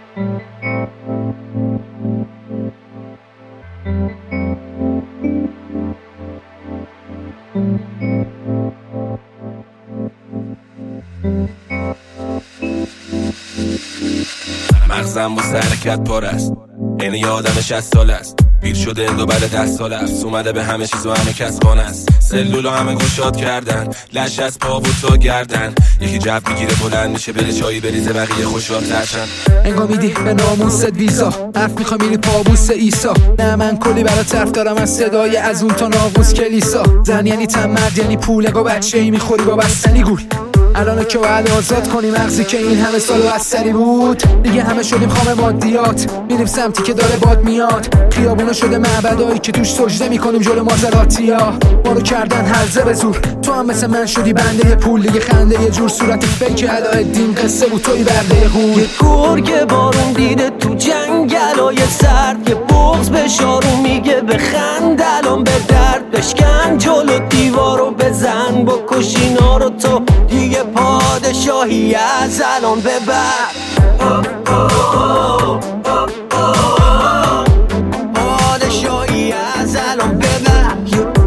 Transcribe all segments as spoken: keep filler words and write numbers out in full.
مغزم با حرکت پر است، این یه آدم شصت سال است، پیر شده اندو بعد ده سال افس اومده به همه چیز و همه کس خانه است. سلول همه گشاد کردن، لش از پا و تا گردن، یکی جو میگیره بلند میشه بره چایی بریزه بقیه خوشحال ترشن. انگا میدی به ناموست ویزا، حرف میخوای میری پابوس ایسا. نه من کلی برا طرف دارم از صدای از اون تا ناقوس کلیسا. زن یعنی تن، مرد یعنی پول، اگه بچه ای میخوری با بستنی گول. الان که باید آزاد کنیم مغزی که این همه سال بستری بود. دیگه همه شدیم خام مادیات، میریم سمتی که داره باد میاد. خیابونا شده معبدایی که توش سجده میکنیم جلو مازراتیا. ما رو کردن هرزه به زور، تو هم مثل من شدی بنده پول. دیگه خنده یه جور صورت فیک علایالدین، قصه بود توی برده هور. یه گرگ بارون دیده تو جنگلای سرد، یه بغض به شارو میگه بخند الان به درد. بشکن جلو دیوارو بزن بکش اینا رو، تو دیگه پادشاهی از الان به بعد. پادشاهی از الان به بعد،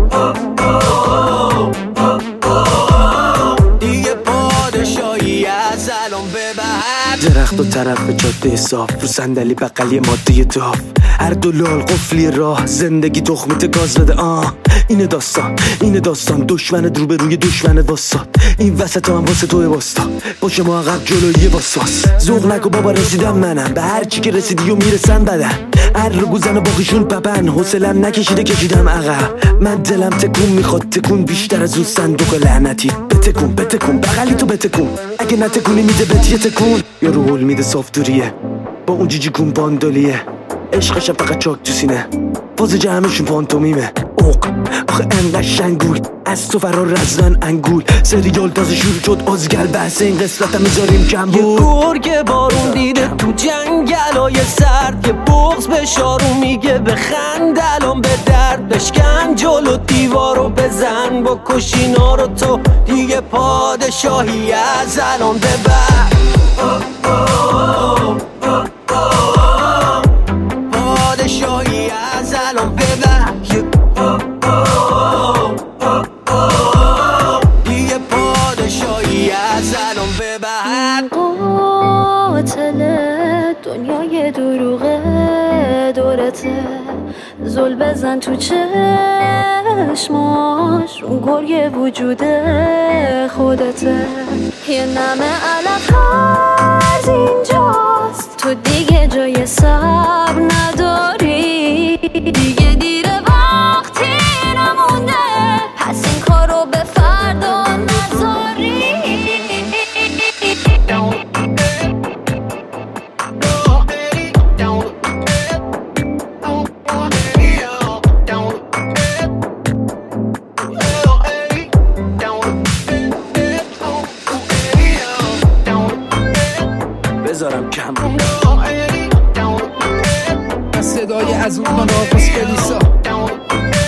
دیگه پادشاهی از الان به بعد. درخت و طرف جاده صاف، رو صندلی بغلی ماده داف، هر دو لال قفلی راه، زندگی تخمیت گاز بده. آه اینه داستان، اینه داستان، دشمنت رو به روی دشمنت واساد. این وسط هم واسه توی واسطا، باشه ما عقب جلوی واسواس. ذوق نکو بابا رسیدم منم، به هر چی که رسیدی و میرسن بدن. هر رو گوزن و باقیشون پپن، حوصلم نکشیده کشیدم عقب. من دلم تکون میخواد، تکون بیشتر از اون صندوق لعنتی. بتکون بتکون بغلی تو بتکون، اگه نتکونی میده بهت یه تکون. یا رو هول میده صاف دوریه با اون جیجی کون باندالیه. عشقشم فقط چاک تو سینه، فاز جمعشون پانتومیمه. اوق آخه انقدر شنگول، از تو فرار رزدن انگول. سریال تازه شروع شد ازگل، بحث این قسمت هم میذاریم کم بود. یه گرگ بارون دیده تو جنگلای سرد، یه بغض به شارو میگه بخند الان به درد. بشکن جلو دیوارو بزن بکش اینا رو، تو دیگه پادشاهی از الان به بعد. پادشاهی از الان به بعد، دیگه پادشاهی از الان به بعد. قاتل دنیای دروغه دورته، زل بزن تو چشماش، اون گریه وجود خودته. یه نمه علف هرز اینجاست، تو دیگه جای صبر نداری. دیگه دیره وقتی نمونده، پس این کارو به فردا نذاری. بذارم کم صدای از اون تا ناقوس کلیسا.